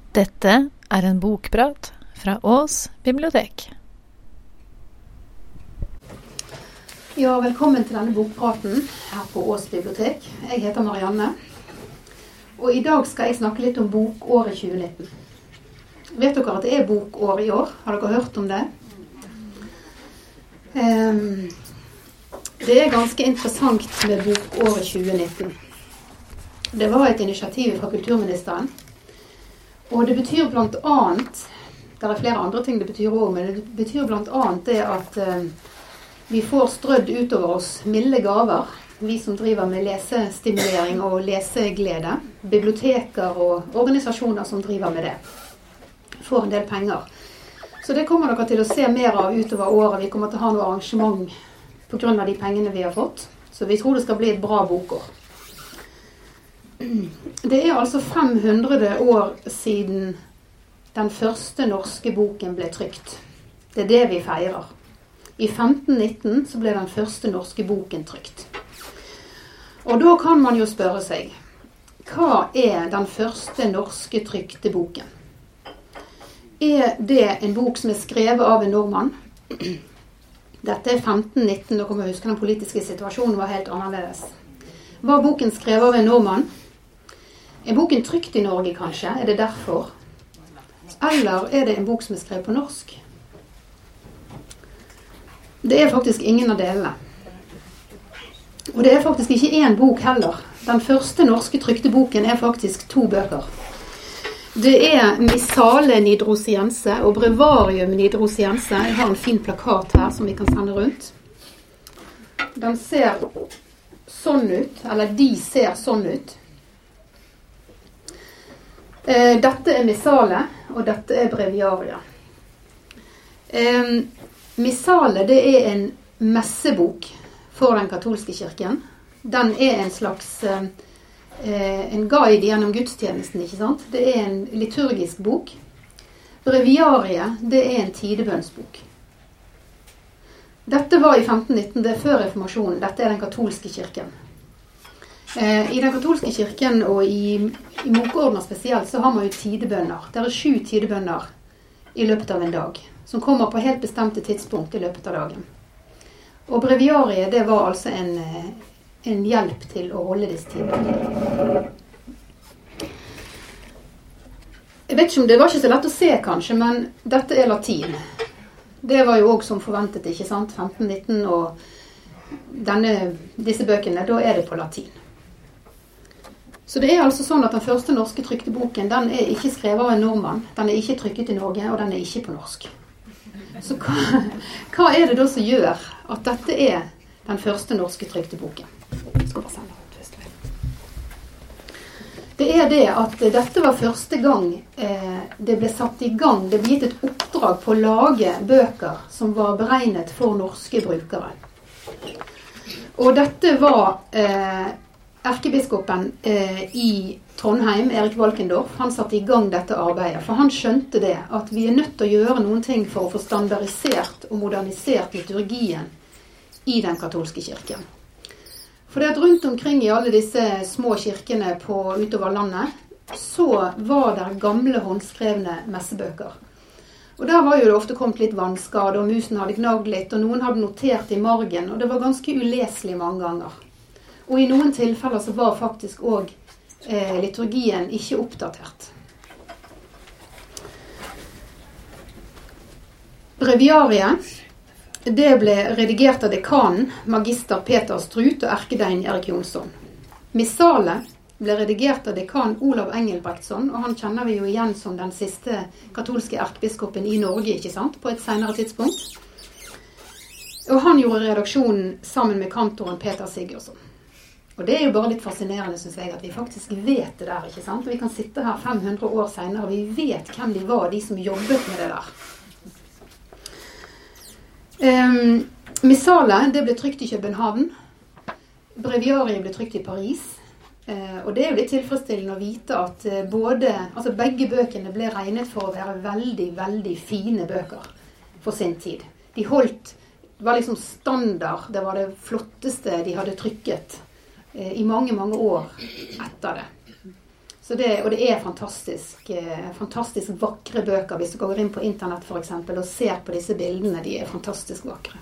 Dette en bokprat fra Ås bibliotek. Ja, velkommen til denne bokpraten her på Ås bibliotek. Jeg heter Marianne, og i dag skal jeg snakke litt om bokåret 2019. Vet dere at det bokår i år? Har dere hørt om det? Det ganske interessant med bokåret 2019. Det var et initiativ fra kulturministeren, og det betyr blant annet, det flere andre ting det betyr også, men det betyr blant annet det at vi får strødd utover oss milde gaver, vi som driver med lesestimulering og leseglede, biblioteker og organisasjoner som driver med det, får en del penger. Så det kommer dere til å se mer av utover året. Vi kommer til å ha noe arrangement på grunn av de pengene vi har fått, så vi tror det skal bli et bra bokår. Det altså 500 år siden den første norske boken ble trykt. Det det vi feirer. I 1519 så ble den første norske boken trykt. Og da kan man jo spørre seg, hva den første norske trykte boken? Det en bok som skrevet av en nordmann? Dette 1519, da kan man huske den politiske situasjonen var helt annerledes. Var boken skrevet av en nordmann? Boken trykt i Norge kanskje? Det derfor? Eller det en bok som skrevet på norsk? Det faktisk ingen av delene. Og det faktisk ikke en bok heller. Den første norske trykte boken faktisk 2 bøker. Det Missale Nidrosiense og Breviarium Nidrosiense. Jeg har en fin plakat her som vi kan sende rundt. Den ser sånn ut, eller de ser sånn ut. Dette Missale, og dette Breviaria. Missale, det en messebok for den katolske kirken. Den en slags en guide gjennom gudstjenesten, ikke sant? Det en liturgisk bok. Breviarie, det en tidebønnsbok. Dette var i 1519, det før reformasjonen. Dette den katolske kirken. I den katolske kirken og i mokordner spesielt så har man jo tidebønner. Det 7 tidebønner i løpet av en dag, som kommer på helt bestemte tidspunkt i løpet av dagen. Og breviariet, det var altså en hjelp til å holde disse tidene. Jeg vet ikke om det var ikke så lett å se kanskje, men dette latin. Det var jo også som forventet, ikke sant? 1519 og disse bøkene, da det på latin. Så det altså sånn at den første norske trykte boken, den ikke skrevet av en nordmann, den ikke trykket i Norge, og den ikke på norsk. Så hva det da som gjør at dette den første norske trykte boken? Jeg skal bare sende rundt hvis du vil. Det det at dette var første gang det ble satt i gang, det ble gitt et oppdrag på å lage bøker som var beregnet for norske brukere. Og dette var erkebiskopen i Trondheim, Erik Valkendorf, han satte i gang dette arbeidet, for han skjønte det, at vi nødt til å gjøre noen ting for å få standardisert og modernisert liturgien i den katolske kirken. For det at rundt omkring i alle disse små kirkene utover landet, så var det gamle håndskrevne messebøker. Og der var jo det ofte kommet litt vannskade, og musen hadde gnagd litt, og noen hadde notert i margen, og det var ganske uleselig mange ganger. Og i noen tilfeller så var faktisk også liturgien ikke oppdatert. Breviariet, det ble redigert av dekanen, magister Peter Strut og erkedein Erik Jonsson. Missale ble redigert av dekan Olav Engelbrektsson, og han kjenner vi jo igjen som den siste katolske erkebiskopen i Norge, ikke sant, på et senere tidspunkt. Og han gjorde redaksjonen sammen med kantoren Peter Sigurdsson. Og det jo bare litt fascinerende, synes jeg, at vi faktisk vet det der, ikke sant? Vi kan sitte her 500 år senere, og vi vet hvem de var, de som jobbet med det der. Missale, det ble trykt i København. Breviariet ble trykt i Paris. Og det jo litt tilfredsstillende å vite at begge bøkene ble regnet for å være veldig, veldig fine bøker for sin tid. De var liksom standard, det var det flotteste de hadde trykket i mange, mange år etter det. Og det er fantastisk vakre bøker. Hvis du går inn på internett for eksempel og ser på disse bildene, de er fantastisk vakre.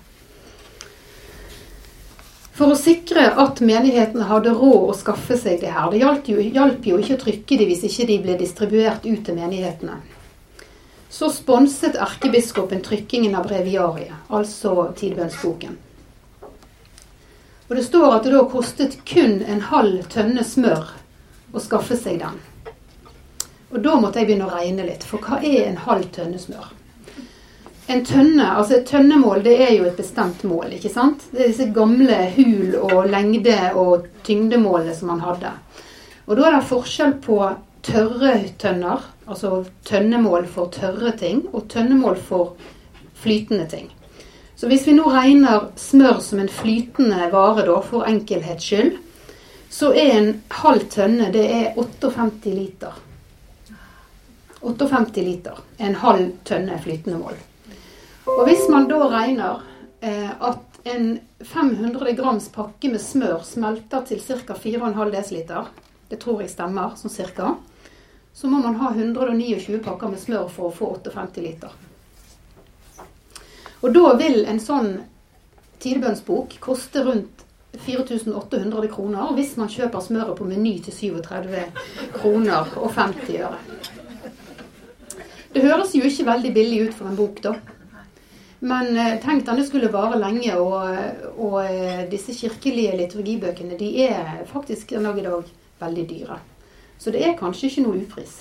For å sikre at menighetene hadde råd å skaffe seg det her, det hjalp jo ikke å trykke de hvis ikke de ble distribuert ut til menighetene. Så sponset erkebiskopen trykkingen av breviariet, altså tidbønnsboken. Og det står at det da kostet kun 1/2 tønne smør å skaffe seg den. Og da måtte jeg begynne å regne litt, for hva er 1/2 tønne smør? En tønne, altså et tønnemål, det er jo et bestemt mål, ikke sant? Det er disse gamle hul og lengde og tyngdemålene som man hadde. Og da er det forskjell på tørre tønner, altså tønnemål for tørre ting, og tønnemål for flytende ting. Så hvis vi nå regner smør som en flytende vare da, for enkelhets skyld, så er 1/2 tønne, det er 58 liter. 58 liter, 1/2 tønne flytende mål. Og hvis man da regner at en 500 grams pakke med smør smelter til ca. 4,5 desiliter, det tror jeg stemmer, som cirka, så må man ha 129 pakker med smør for å få 58 liter. Og da vil en sånn tidebønnsbok koste rundt 4.800 kroner, hvis man kjøper smøret på Meny til 37 kroner og 50 øre. Det høres jo ikke veldig billig ut for en bok da. Men tenk at det skulle vare lenge, og disse kirkelige liturgibøkene, de er faktisk den dag i dag veldig dyre. Så det er kanskje ikke noe upris.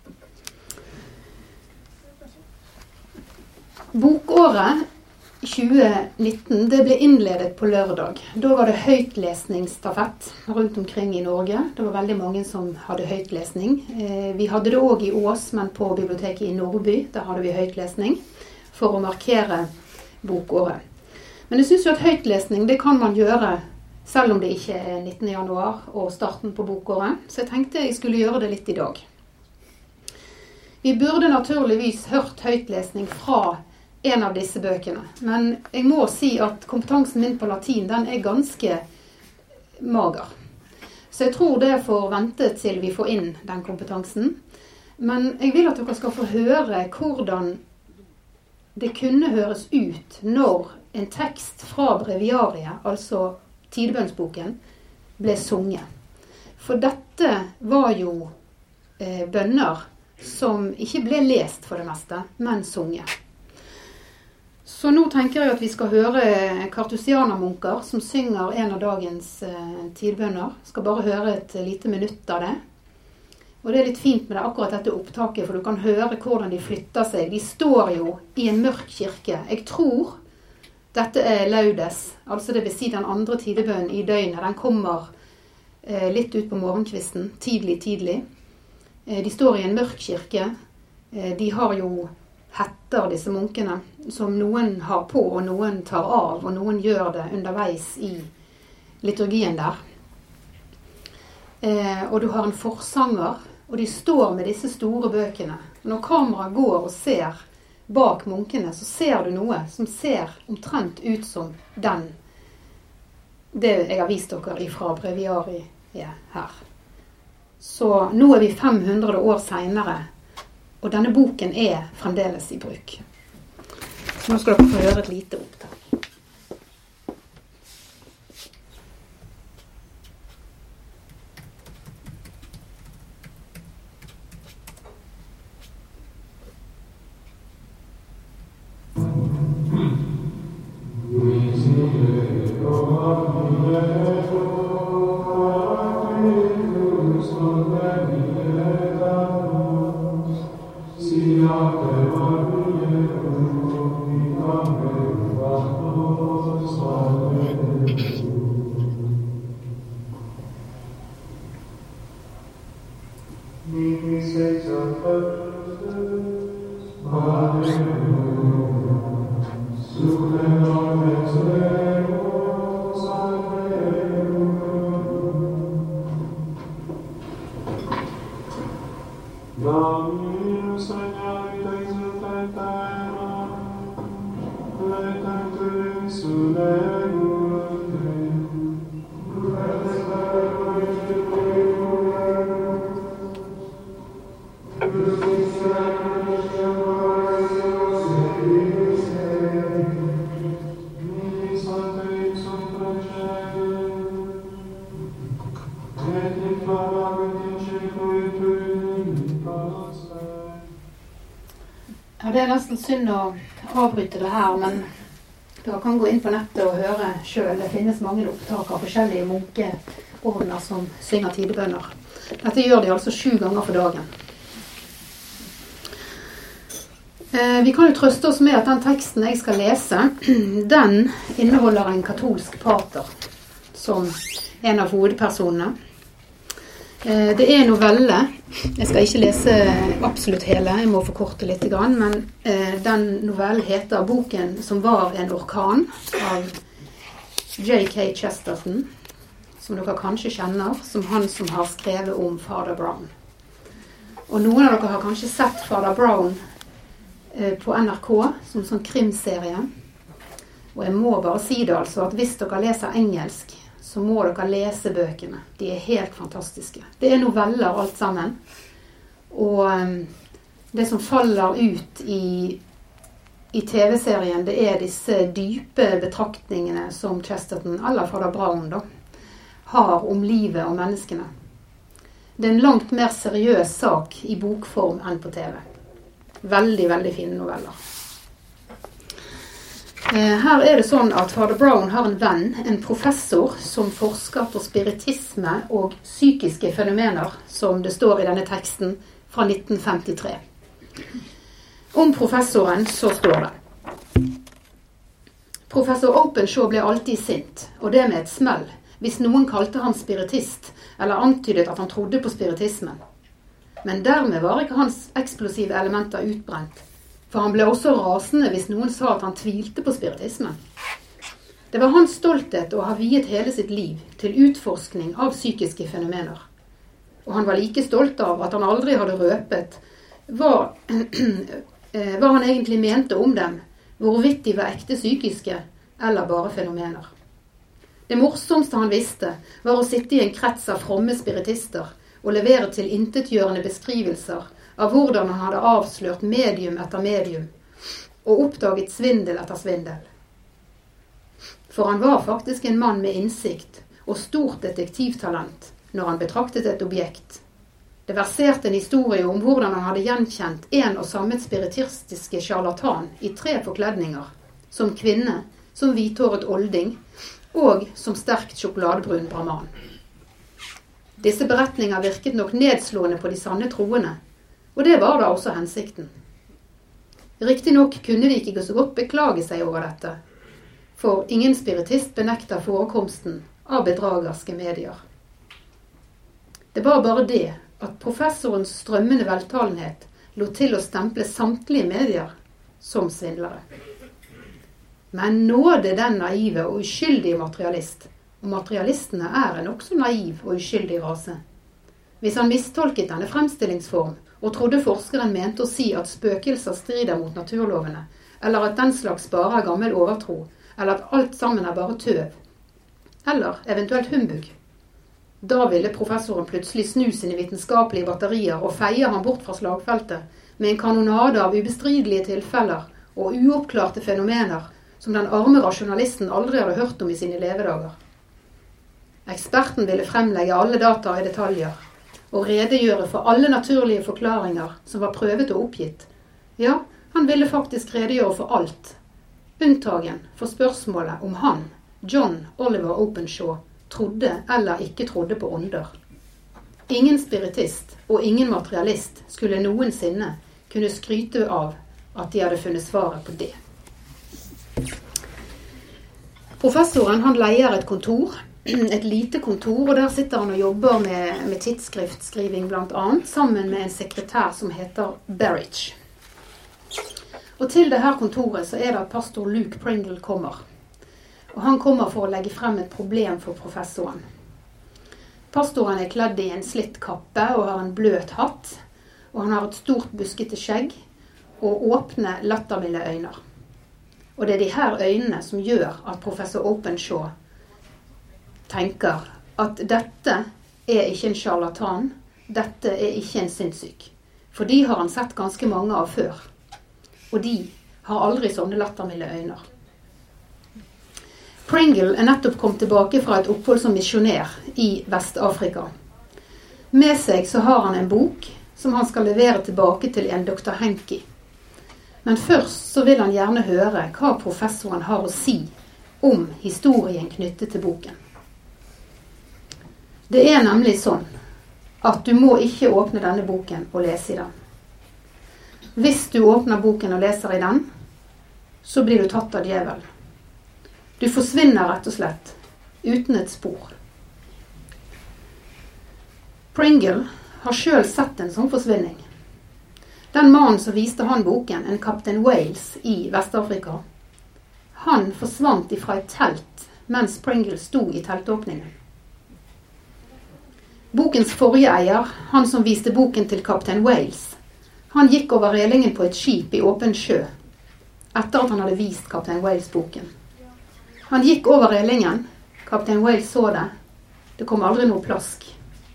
Bokåret 2019, det ble innledet på lørdag. Da var det høytlesningsstafett rundt omkring i Norge. Det var veldig mange som hadde høytlesning. Vi hadde det også i Ås, men på biblioteket i Nordby, der hadde vi høytlesning for å markere bokåret. Men jeg synes jo at høytlesning, det kan man gjøre selv om det ikke er 19. januar og starten på bokåret. Så jeg tenkte jeg skulle gjøre det litt i dag. Vi burde naturligvis hørt høytlesning fra en av disse bøkene. Men jeg må si at kompetansen min på latin, den er ganske mager. Så jeg tror det får vente til vi får inn den kompetansen. Men jeg vil at dere skal få høre hvordan det kunne høres ut når en tekst fra breviariet, altså tidebønnsboken, ble sunget. For dette var jo bønner som ikke ble lest for det meste, men sunget. Så nå tenker jeg at vi skal høre kartusianermunker som synger en av dagens tidbønner. Skal bare høre et lite minutt av det. Og det er litt fint med det, akkurat dette opptaket, for du kan høre hvordan de flytter seg. De står jo i en mørk kirke. Jeg tror dette er laudes, altså det vil si den andre tidebønnen i døgnet. Den kommer litt ut på morgenkvisten, tidlig. De står i en mørk kirke. De har jo hetter, disse munkene, som noen har på, og noen tar av, og noen gjør det underveis i liturgien der. Og du har en forsanger, og de står med disse store bøkene. Når kameraet går og ser bak munkene, så ser du noe som ser omtrent ut som den. Det jeg har vist dere fra breviariet her. Så nå er vi 500 år senere, og denne boken er fremdeles i bruk. Så nå skal dere få høre et lite opptak. det nesten synd å avbryte det her, men dere kan gå inn på nettet og høre selv. Det finnes mange opptak av forskjellige munkeordner som synger tidebønner. Dette gjør de altså 7 ganger for dagen. Vi kan jo trøste oss med at den teksten jeg skal lese, den inneholder en katolsk pater som en av hovedpersonene. Det er novelle. Jeg skal ikke lese absolutt hele, jeg må forkorte litt grann, men den novellen heter Boken som var en orkan av J.K. Chesterton, som dere kanskje kjenner, som han som har skrevet om Father Brown. Og noen av dere har kanskje sett Father Brown på NRK som sånn krimserie. Og jeg må bare si det altså, at hvis dere leser engelsk, så må dere lese bøkene. De er helt fantastiske. Det er noveller alt sammen. Og det som faller ut i TV-serien, det er disse dype betraktningene som Chesterton, eller Father Brown da, har om livet og menneskene. Det er en langt mer seriøs sak i bokform enn på TV. Veldig, veldig fine noveller. Her er det sånn at Father Brown har en venn, en professor, som forsker på spiritisme og psykiske fenomener, som det står i denne teksten fra 1953. Om professoren så står det: Professor Openshaw ble alltid sint, og det med et smell, hvis noen kalte han spiritist, eller antydet at han trodde på spiritismen. Men dermed var ikke hans eksplosive elementer utbrent, for han ble også rasende hvis noen sa at han tvilte på spiritismen. Det var hans stolthet å ha viet hele sitt liv til utforskning av psykiske fenomener. Og han var like stolt av at han aldri hadde røpet hva han egentlig mente om dem, hvorvidt de var ekte psykiske eller bare fenomener. Det morsomste han visste var å sitte i en krets av fromme spiritister og levere til intetgjørende beskrivelser av hvordan han hadde avslørt medium etter medium og oppdaget svindel etter svindel. For han var faktisk en mann med innsikt og stort detektivtalent når han betraktet et objekt. Det verserte en historie om hvordan han hadde gjenkjent en og samme spiritistiske charlatan i 3 forkledninger, som kvinne, som hvithåret olding og som sterkt sjokoladebrun brahman. Disse beretninger virket nok nedslående på de sanne troende, og det var da også hensikten. Riktig nok kunne de ikke så godt beklage seg over dette, for ingen spiritist benekter forekomsten av bedragerske medier. Det var bare det at professorens strømmende veltalenhet lot til å stemple samtlige medier som svindlere. Men nåde den naive og uskyldige materialist, og materialistene er en også naiv og uskyldig rase. Hvis han mistolket denne fremstillingsform, og trodde forskeren mente å si at spøkelser strider mot naturlovene, eller at den slags bare er gammel overtro, eller at alt sammen er bare tøv, eller eventuelt humbug. Da ville professoren plutselig snu sine vitenskapelige batterier og feie ham bort fra slagfeltet med en kanonade av ubestridelige tilfeller og uoppklarte fenomener som den arme rasjonalisten aldri hadde hørt om i sine levedager. Eksperten ville fremlegge alle data i detaljer, og redegjøre for alle naturlige forklaringer som var prøvet og oppgitt. Ja, han ville faktisk redegjøre for alt, unntagen for spørsmålet om han, John Oliver Openshaw, trodde eller ikke trodde på ånder. Ingen spiritist og ingen materialist skulle noensinne kunne skryte av at de hadde funnet svaret på det. Professoren han leier et kontor, et lite kontor, og der sitter han og jobber med tidsskriftskriving blant annet, sammen med en sekretær som heter Berridge. Og til det her kontoret så er det at pastor Luke Pringle kommer. Og han kommer for å legge frem et problem for professoren. Pastoren er kledd i en slitt kappe og har en bløt hatt, og han har et stort buskete skjegg og åpne, lattermilde øyne. Og det er de her øynene som gjør at professor Openshaw tenker at dette er ikke en charlatan, dette er ikke en sinnssyk. For de har han sett ganske mange av før. Og de har aldri sånne lattermilde øyne. Pringle er nettopp kommet tilbake fra et opphold som misjonær i Vest-Afrika. Med seg så har han en bok som han skal levere tilbake til en Dr. Henke. Men først så vil han gjerne høre hva professoren har å si om historien knyttet til boken. Det er nemlig sånn at du må ikke åpne denne boken og lese i den. Hvis du åpner boken og leser i den, så blir du tatt av djevel. Du forsvinner rett og slett, uten et spor. Pringle har selv sett en sånn forsvinning. Den mannen som viste han boken, en kaptein Wales i Vest-Afrika, han forsvant ifra et telt mens Pringle sto i teltåpningen. Bokens forrige eier, han som viste boken til kaptein Wales, han gikk over relingen på et skip i åpen sjø, etter at han hadde vist kaptein Wales boken. Han gikk over relingen, kaptein Wales så det, det kom aldri noe plask.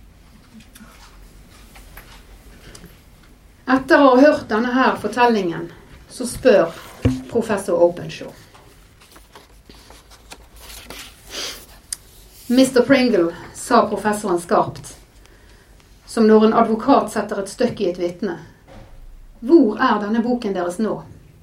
Etter å ha hørt denne her fortellingen, så spør professor Openshaw. Mr. Pringle, sa professoren skarpt, som når en advokat setter et støkk i et vitne. Hvor er denne boken deres nå?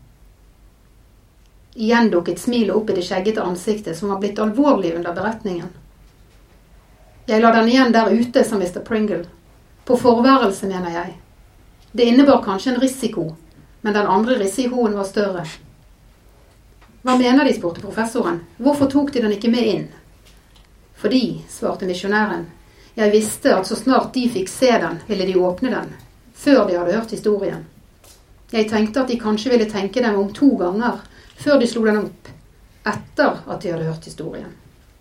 Igjen dukket smilet opp i det skjeggete ansiktet som var blitt alvorlig under beretningen. Jeg la den igjen der ute, sa Mr. Pringle. På forværelse, mener jeg. Det innebar kanskje en risiko, men den andre risikoen var større. Hva mener de, spurte professoren. Hvorfor tok de den ikke med inn? Fordi, svarte misjonæren, jeg visste at så snart de fikk se den, ville de åpne den, før de hadde hørt historien. Jeg tenkte at de kanskje ville tenke dem om 2 ganger, før de slo den opp, etter at de hadde hørt historien.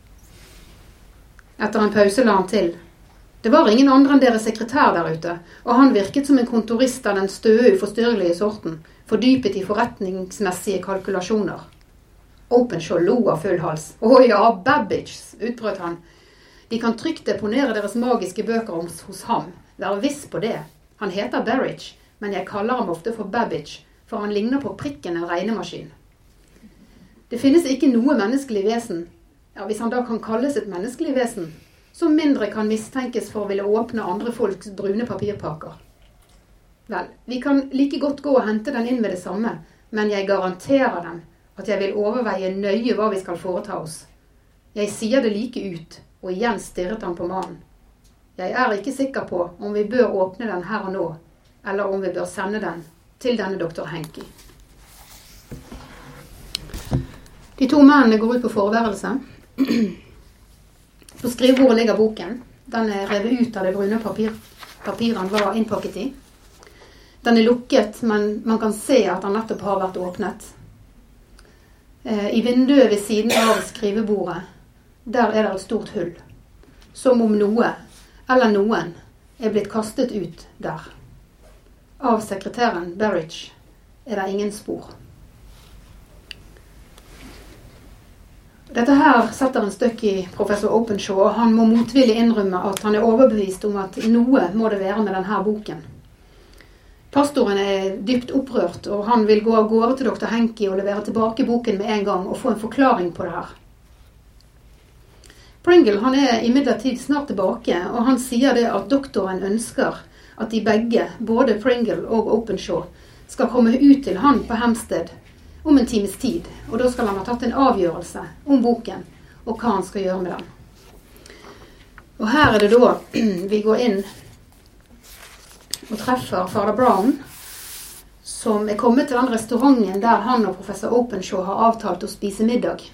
Etter en pause la han til. Det var ingen andre enn deres sekretær der ute, og han virket som en kontorist av den støe uforstyrrelige sorten, fordypet i forretningsmessige kalkulasjoner. Openshaw lo av full hals. «Å ja, Babbage», utbrøt han. De kan trygt deponere deres magiske bøker hos ham. Vær viss på det. Han heter Berridge, men jeg kaller ham ofte for Babbage, for han ligner på prikken en regnemaskin. Det finnes ikke noe menneskelig vesen, ja, hvis han da kan kalles et menneskelig vesen, som mindre kan mistenkes for å ville åpne andre folks brune papirpakker. Vel, vi kan like godt gå og hente den inn med det samme, men jeg garanterer dem at jeg vil overveie nøye hva vi skal foreta oss. Jeg sier det like ut, og igjen stirret han på mannen. Jeg er ikke sikker på om vi bør åpne den her og nå, eller om vi bør sende den til denne doktor Henke. De 2 mennene går ut på forværelse. På skrivebordet ligger boken. Den er revet ut av det brune papiret han var innpakket i. Den er lukket, men man kan se at den nettopp har vært åpnet. I vinduet ved siden av skrivebordet, der er det et stort hull. Som om noe, eller noen, er blitt kastet ut der. Av sekretæren Berridge er det ingen spor. Dette her setter en støkk i professor Openshaw, og han må motvillig innrømme at han er overbevist om at noe må det være med denne boken. Pastoren er dypt opprørt, og han vil gå av gårde til doktor Henke og levere tilbake boken med en gang og få en forklaring på det her. Pringle han er imidlertid snart tilbake, og han sier det at doktoren ønsker at de begge, både Pringle og Openshaw, skal komme ut til han på Hempstead om en times tid, og da skal han ha tatt en avgjørelse om boken og hva han skal gjøre med den. Og her er det da vi går inn og treffer Father Brown, som er kommet til den restauranten der han og professor Openshaw har avtalt å spise middag.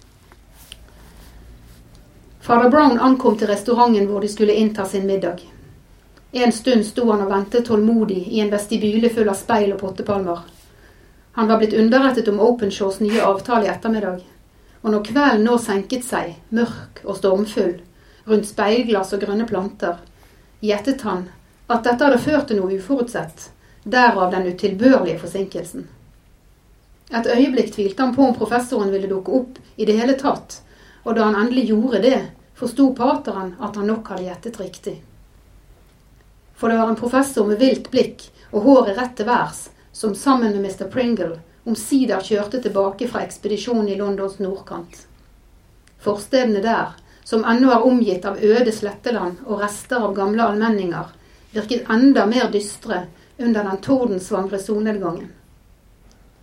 Father Brown ankom til restauranten hvor de skulle innta sin middag. En stund sto han og ventet tålmodig i en vestibyle full av speil og pottepalmer. Han var blitt underrettet om Openshaws nye avtale i ettermiddag, og når kvelden nå senket seg, mørk og stormfull, rundt speilglass og grønne planter, gjettet han at dette hadde ført til noe uforutsett, derav den utilbørlige forsinkelsen. Et øyeblikk tvilte han på om professoren ville dukke opp i det hele tatt, og da han endelig gjorde det, forstod pateren at han nok hadde gjettet riktig. For det var en professor med vilt blikk og håret rett til værs, som sammen med Mr. Pringle omsider kjørte tilbake fra ekspedisjonen i Londons nordkant. Forstedene der, som ennå er omgitt av øde sletteland og rester av gamle allmenninger, virket enda mer dystre under den tordensvangre solnedgangen.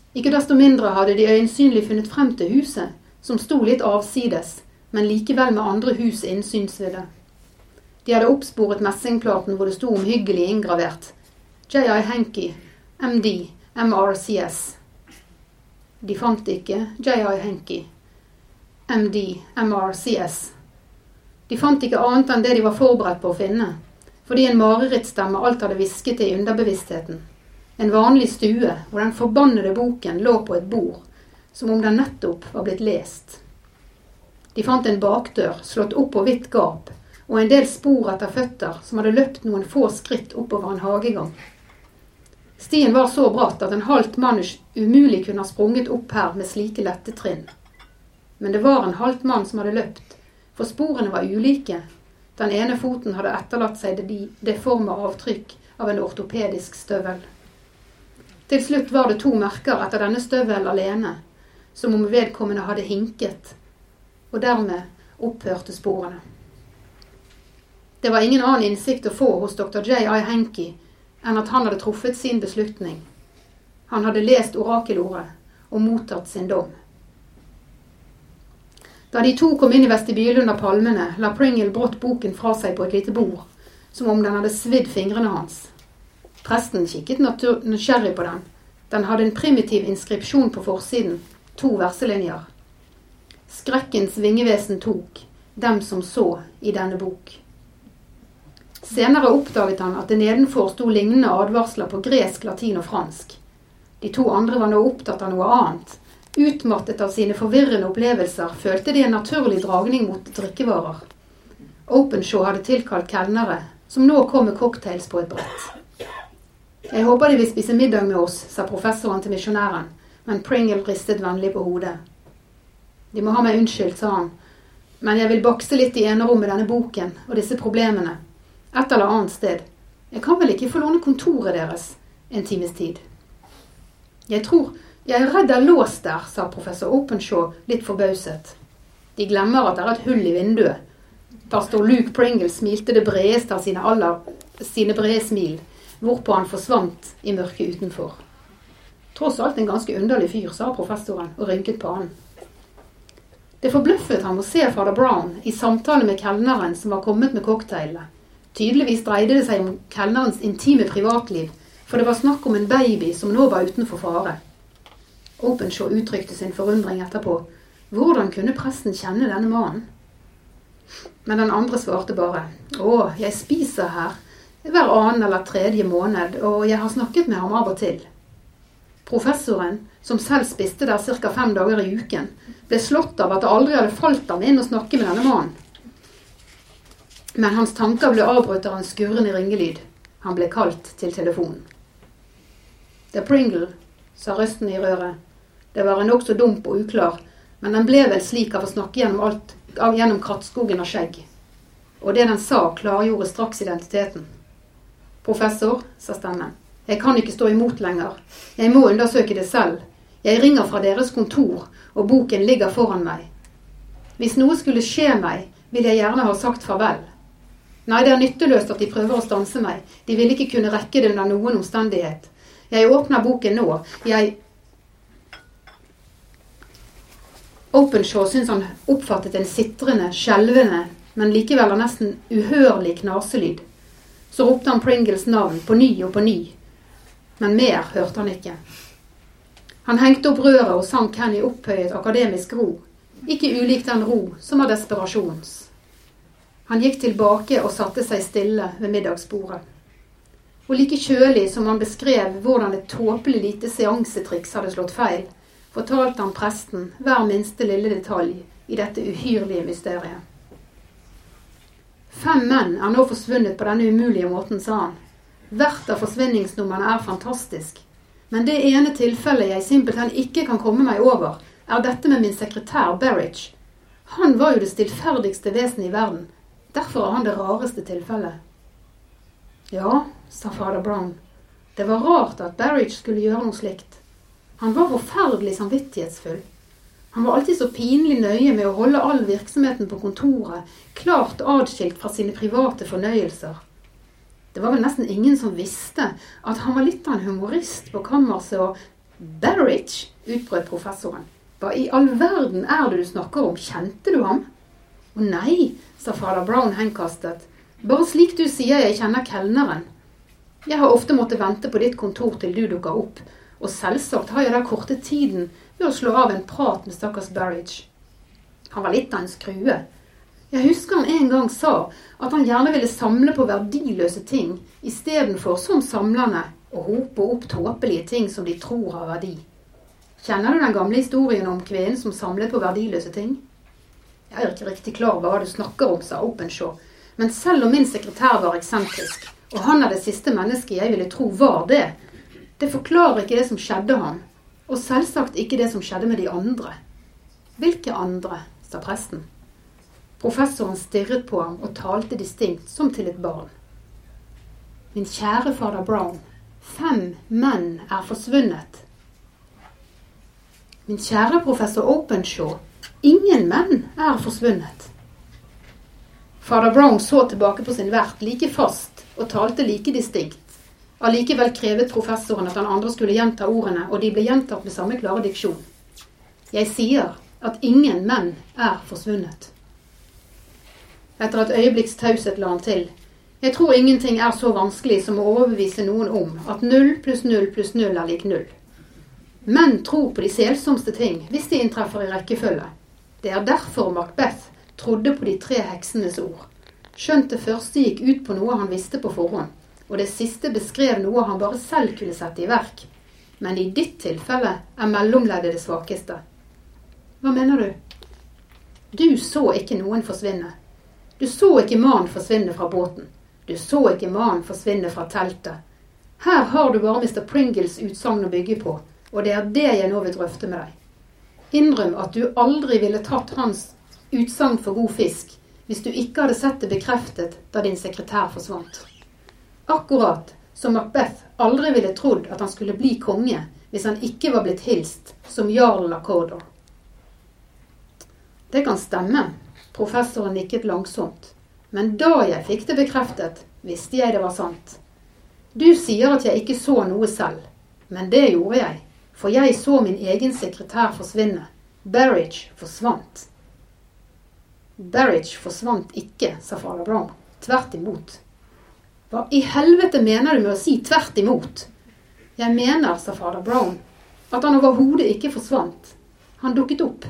Ikke desto mindre hadde de øyensynlig funnet frem til huset, som sto litt avsides, men likevel med andre hus innsynsvidde. De hadde oppsporet messingplaten hvor det sto omhyggelig inngravert J.I. Henke, MD, MRCS. De fant ikke J.I. Henke, MD, MRCS. De fant ikke annet enn det de var forberedt på å finne, fordi en marerittstemme alt hadde visket i underbevisstheten. En vanlig stue, hvor den forbannede boken lå på et bord, som om den nettopp var blitt lest. De fant en bakdør, slått opp på vidt gap, og en del spor etter føtter som hadde løpt noen få skritt oppover en hagegang. Stien var så bratt at en halvt mann umulig kunne ha sprunget opp her med slike lette trinn. Men det var en halvt mann som hadde løpt, for sporene var ulike. Den ene foten hadde etterlatt seg det form av avtrykk av en ortopedisk støvel. Til slutt var det 2 merker etter denne støvel alene, som om vedkommende hadde hinket, og dermed opphørte sporene. Det var ingen annen innsikt å få hos Dr. J.I. Henke enn at han hadde truffet sin beslutning. Han hadde lest orakelordet og mottatt sin dom. Da de 2 kom inn i vestibylen under palmene, la Pringle brått boken fra seg på et lite bord, som om den hadde svidd fingrene hans. Presten kikket nysgjerrig på den. Den hadde en primitiv inskripsjon på forsiden, 2 verselinjer. Skrekkens vingevesen tok, dem som så i denne bok. Senere oppdaget han at det nedenfor sto lignende advarsler på gresk, latin og fransk. De 2 andre var nå opptatt av noe annet. Utmattet av sine forvirrende opplevelser følte de en naturlig dragning mot drikkevarer. Openshaw hadde tilkalt kelnere, som nå kom med cocktails på et brett. Jeg håper de vil spise middag med oss, sa professoren til misjonæren, men Pringle ristet vennlig på hodet. De må ha meg unnskyldt, sa han, men jeg vil bakse litt i enerom med denne boken og disse problemene. Et eller annet sted. Jeg kan vel ikke få låne kontoret deres en times tid. Jeg er redd det er låst der, sa professor Openshaw litt forbauset. De glemmer at det er et hull i vinduet. Pastor Luke Pringle smilte det bredeste av sine brede smil, hvorpå han forsvant i mørket utenfor. Tross alt en ganske underlig fyr, sa professoren og rynket pannen. Det forbløffet ham å se fader Brown i samtale med kelneren som var kommet med cocktailene. Tydeligvis dreide det seg om kelnerens intime privatliv, for det var snakk om en baby som nå var utenfor fare. Openshaw uttrykte sin forundring etterpå. Hvordan kunne presten kjenne denne mannen? Men den andre svarte bare, jeg spiser her hver annen eller 3. måned, og jeg har snakket med ham av og til. Professoren, som selv spiste der ca. 5 dager i uken, ble slått av at det aldri hadde falt ham inn å snakke med denne mannen. Men hans tanker ble avbrutt av en skurrende ringelyd. Han ble kalt til telefonen. Det er Pringle, sa røsten i røret. Det var en også dump og uklar, men den ble vel slik av å snakke gjennom krattskogen av skjegg. Og det den sa klargjorde straks identiteten. Professor, sa stemmen, jeg kan ikke stå imot lenger. Jeg må undersøke det selv. Jeg ringer fra deres kontor, og boken ligger foran meg. Hvis noe skulle skje meg, vil jeg gjerne ha sagt farvel. Nei, det er nytteløst at de prøver å stanse meg. De vil ikke kunne rekke det under noen omstendighet. Jeg åpner boken nå. Openshaw syntes han oppfattet en sitrende, skjelvende, men likevel nesten uhørlig knaselyd. Så ropte han Pringles navn på ny og på ny. Men mer hørte han ikke. Han hengte opp røret og sang Kenny opphøyet akademisk ro. Ikke ulik den ro som var desperasjons. Han gikk tilbake og satte seg stille ved middagsbordet. Og like kjølig som han beskrev hvordan et tåpelig lite seansetriks hadde slått feil, fortalte han presten hver minste lille detalj i dette uhyrlige mysteriet. 5 menn er nå forsvunnet på denne umulige måten, sa han. Hvert av forsvinningsnumrene er fantastisk. Men det ene tilfellet jeg simpelthen ikke kan komme meg over, er dette med min sekretær Berridge. Han var jo det stillferdigste vesen i verden. Derfor er han det rareste tilfellet. Ja, sa fader Brown. Det var rart at Berridge skulle gjøre noe slikt. Han var forferdelig samvittighetsfull. Han var alltid så pinlig nøye med å holde all virksomheten på kontoret klart adskilt fra sine private fornøyelser. Det var vel nesten ingen som visste at han var litt av en humorist på kammerset, og Berridge, utbrøt professoren. Hva i all verden er det du snakker om? Kjente du ham? Å nei, sa fader Brown henkastet. Bare slik du sier jeg kjenner kelneren. Jeg har ofte måttet vente på ditt kontor til du dukker opp, og selvsagt har jeg da kortet tiden ved å slå av en prat med stakkars Berridge. Han var litt av en skrue. Jeg husker han en gang sa at han gjerne ville samle på verdiløse ting, i stedet for som samlerne, og hope opp tåpelige ting som de tror har verdi. Kjenner du den gamle historien om kvinnen som samlet på verdiløse ting? Jeg er ikke riktig klar over hva du snakker om, sa Openshaw, men selv om min sekretær var eksentrisk, og han er det siste mennesket jeg ville tro var det, det forklarer ikke det som skjedde ham, og selvsagt ikke det som skjedde med de andre. Hvilke andre, sa presten. Professoren stirret på ham og talte distinkt som til et barn. Min kjære fader Brown, 5 menn er forsvunnet. Min kjære professor Openshaw, ingen menn er forsvunnet. Fader Brown så tilbake på sin vert like fast og talte like distinkt. Allikevel krevet professoren at den andre skulle gjenta ordene, og de ble gjentatt med samme klare diksjon. Jeg sier at ingen menn er forsvunnet. Etter et øyeblikks taushet la han til. Jeg tror ingenting er så vanskelig som å overbevise noen om at 0 + 0 + 0 er lik 0. Menn tror på de selsomste ting hvis de inntreffer i rekkefølge. Det er derfor Macbeth trodde på de 3 heksenes ord. Skjønt det første gikk ut på noe han visste på forhånd, og det siste beskrev noe han bare selv kunne sette i verk. Men i ditt tilfelle er mellomleddet det svakeste. Hva mener du? Du så ikke noen forsvinne. Du så ikke mannen forsvinne fra båten. Du så ikke mannen forsvinne fra teltet. Her har du bare Mr. Pringles utsagn å bygge på, og det er det jeg nå vil drøfte med deg. Innrøm at du aldri ville tatt hans utsagn for god fisk, hvis du ikke hadde sett det bekreftet da din sekretær forsvant. Akkurat som Macbeth aldri ville trodd at han skulle bli konge, hvis han ikke var blitt hilst som Jarl av Cawdor. Det kan stemme, professoren nikket langsomt, men da jeg fikk det bekreftet, visste jeg det var sant. Du sier at jeg ikke så noe selv, men det gjorde jeg, for jeg så min egen sekretær forsvinne. Berridge forsvant. Berridge forsvant ikke, sa fader Brown. Tvert imot. Hva i helvete mener du med å si tvert imot? Jeg mener, sa fader Brown, at han overhodet ikke forsvant. Han dukket opp.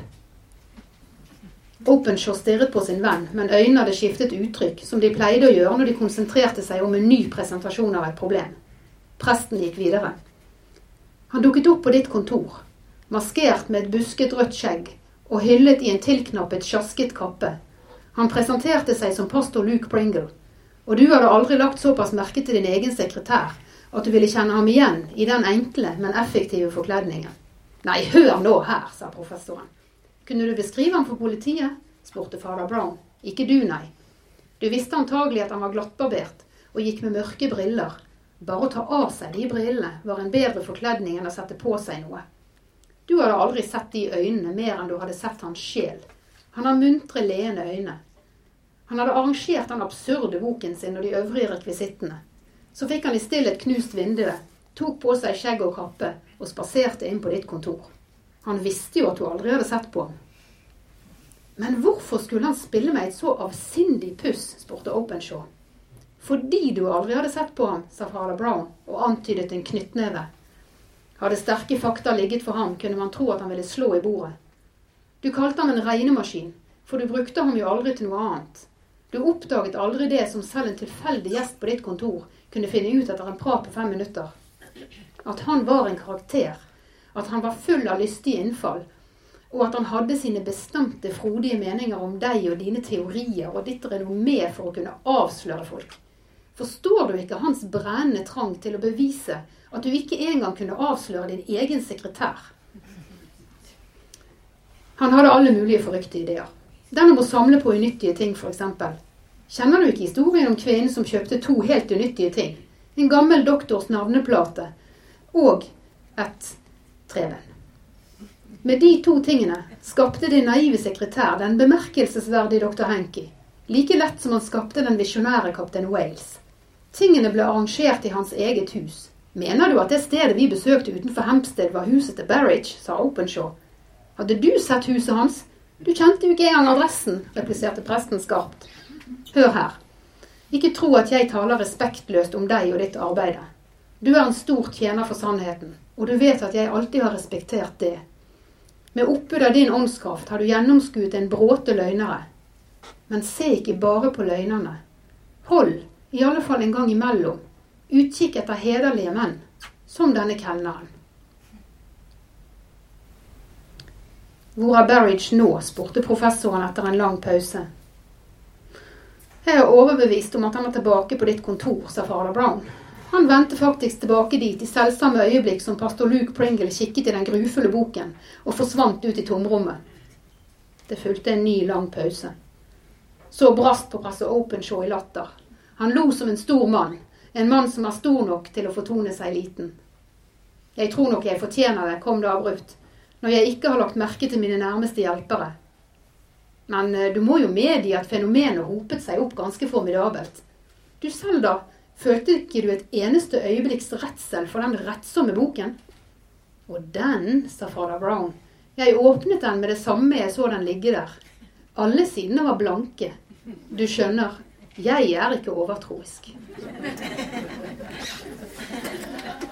Openshaw stirret på sin venn, men øynene hadde skiftet uttrykk, som de pleide å gjøre når de konsentrerte seg om en ny presentasjon av et problem. Presten gikk videre. Han dukket opp på ditt kontor, maskert med et busket rødt skjegg, og hyllet i en tilknappet, sjasket kappe. Han presenterte seg som pastor Luke Pringle, og du hadde aldri lagt såpass merke til din egen sekretær, at du ville kjenne ham igjen i den enkle, men effektive forkledningen. Nei, hør nå her, sa professoren. Kunne du beskrive ham for politiet? Spurte fader Brown. Ikke du, nei. Du visste antagelig at han var glattbarbert og gikk med mørke briller. Bare å ta av seg de brillene var en bedre forkledning enn å sette på seg noe. Du hadde aldri sett de øynene mer enn du hadde sett hans sjel. Han har muntre, leende øyne. Han hadde arrangert den absurde boken sin og de øvrige rekvisittene. Så fikk han i stillhet knust vinduet, tok på seg skjegg og kappe og spaserte inn på ditt kontor. Han visste jo at du aldri hadde sett på ham. Men hvorfor skulle han spille meg et så avsindig puss, spurte Openshaw. Fordi du aldri hadde sett på ham, sa fader Brown og antydet en knyttneve. Hadde sterke fakta ligget for ham, kunne man tro at han ville slå i bordet. Du kalte ham en regnemaskin, for du brukte ham jo aldri til noe annet. Du oppdaget aldri det som selv en tilfeldig gjest på ditt kontor kunne finne ut etter en prat på 5 minutter. At han var en karakter, at han var full av lystige innfall, og at han hadde sine bestemte, frodige meninger om deg og dine teorier og ditt renommé for å kunne avsløre folk. Forstår du ikke hans brennende trang til å bevise at du ikke engang kunne avsløre din egen sekretær? Han hadde alle mulige forrykte ideer. Den om å samle på unyttige ting, for eksempel. Kjenner du ikke historien om kvinnen som kjøpte 2 helt unyttige ting? En gammel doktors navneplate og et trevenn. Med de 2 tingene skapte din naive sekretær den bemerkelsesverdige Dr. Henke, like lett som han skapte den visjonære kaptein Wales. Tingene ble arrangert i hans eget hus, Mener du at det stedet vi besøkte utenfor Hempstead var huset til Barridge, sa Openshaw. Hadde du sett huset hans? Du kjente jo ikke engang adressen, repliserte presten skarpt. Hør her. Ikke tro at jeg taler respektløst om deg og ditt arbeide. Du er en stor tjener for sannheten, og du vet at jeg alltid har respektert det. Med oppbud av din åndskraft har du gjennomskuet en bråte løgnere. Men se ikke bare på løgnerne. Hold, i alle fall en gang imellom, utkikk etter hederlige menn, som denne kelneren. Hvor er Barridge nå, spurte professoren etter en lang pause. Jeg er overbevist om at han er tilbake på ditt kontor, sa fader Brown. Han vendte faktisk tilbake dit i selvsamme øyeblikk som pastor Luke Pringle kikket i den grufulle boken og forsvant ut i tomrommet. Det fulgte en ny lang pause. Så brast professor Openshaw i latter. Han lo som en stor mann. En mann som er stor nok til å fortone seg liten. Jeg tror nok jeg fortjener det, kom det avbrutt, når jeg ikke har lagt merke til mine nærmeste hjelpere. Men du må jo medgi at fenomenet hopet seg opp ganske formidabelt. Du selv da, følte ikke du et eneste øyeblikks redsel for den rettsomme boken? Og den, sa fader Brown, jeg åpnet den med det samme jeg så den ligge der. Alle sidene var blanke. Du skjønner, jeg er ikke overtroisk.